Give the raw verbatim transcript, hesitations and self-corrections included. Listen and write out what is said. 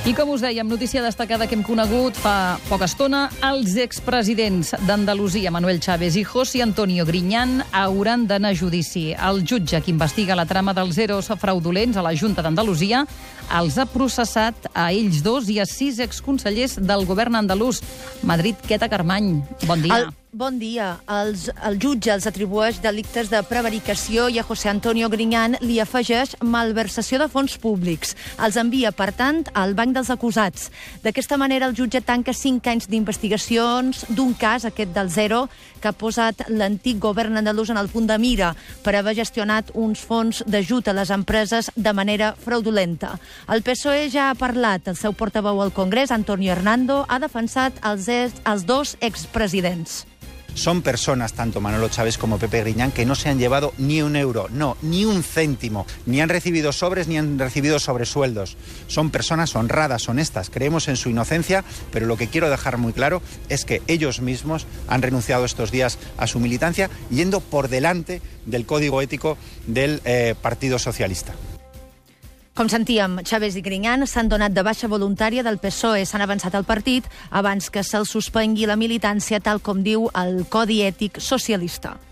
I com us dèiem, notícia destacada que hem conegut fa poca estona, els expresidents d'Andalusia, Manuel Chávez i José Antonio Griñán, hauran d'anar a judici. El jutge que investiga la trama dels eros fraudulents a la Junta d'Andalusia els ha processat a ells dos i a sis exconsellers del govern andalús. Madrid, Queta Carmany, bon dia. El... Bon dia. Els, el jutge els atribueix delictes de prevaricació i a José Antonio Griñán li afegeix malversació de fons públics. Els envia, per tant, al banc dels acusats. D'aquesta manera, el jutge tanca cinc anys d'investigacions d'un cas, aquest del Zero, que ha posat l'antic govern andalús en el punt de mira per haver gestionat uns fons d'ajut a les empreses de manera fraudulenta. El P S O E ja ha parlat. El seu portaveu al Congrés, Antonio Hernando, ha defensat els, els dos expresidents. Son personas, tanto Manolo Chávez como Pepe Griñán, que no se han llevado ni un euro, no, ni un céntimo, ni han recibido sobres, ni han recibido sobresueldos. Son personas honradas, honestas, creemos en su inocencia, pero lo que quiero dejar muy claro es que ellos mismos han renunciado estos días a su militancia, yendo por delante del código ético del eh, Partido Socialista. Com sentíem, Chávez i Griñán s'han donat de baixa voluntària del P S O E, s'han avançat al partit abans que se'ls suspengui la militància, tal com diu el Codi Ètic Socialista.